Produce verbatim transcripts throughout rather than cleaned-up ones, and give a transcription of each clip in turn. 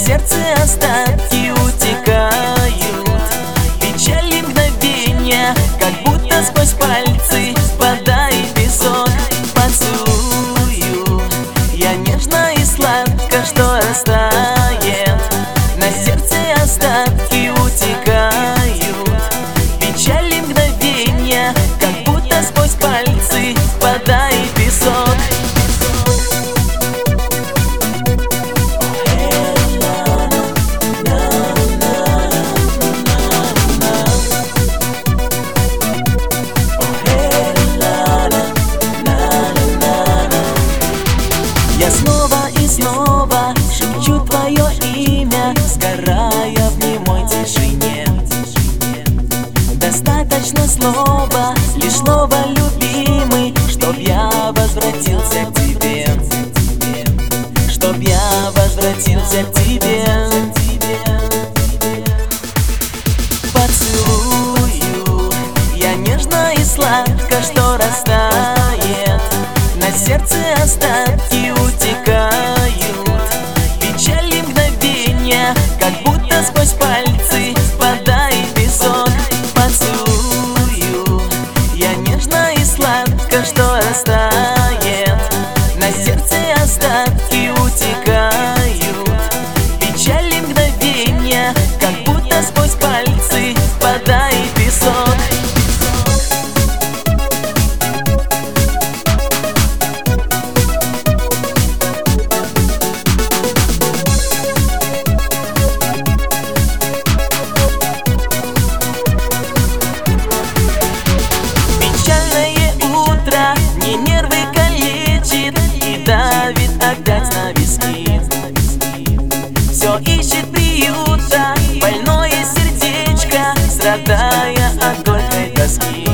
сердце остатки утекают. Печали мгновения, как будто сквозь пальцы вода и песок. Поцелую я нежно и сладко, что растает. На сердце остатки утекают. Печали мгновения, как будто сквозь пальцы вода и песок. Я снова и снова шепчу твое имя, сгорая в немой тишине. Достаточно слова, лишь слово любимый, чтоб я возвратился к тебе, чтоб я возвратился к тебе. Поцелую я нежно и сладко, что растает. На сердце остатки утекают. Печали мгновения, как будто сквозь пальцы вода и песок. Поцелую я нежно и сладко, что растает. На сердце остатки утекают. Печали мгновения, как будто сквозь пальцы вода и песок. Мне нервы калечит и давит опять на виски. Все ищет приюта больное сердечко, страдая от горькой тоски,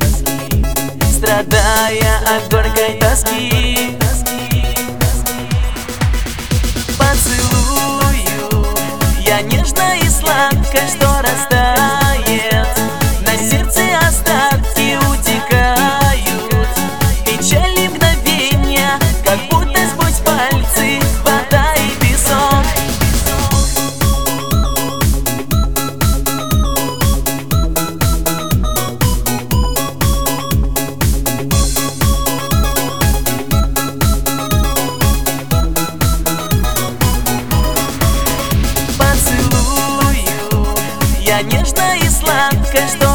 страдая от горькой тоски. Поцелую я нежно и сладко, что растает. На сердце остатки утекают. Печали мгновения, как будто сквозь пальцы вода и песок. Поцелую я нежно и сладко, что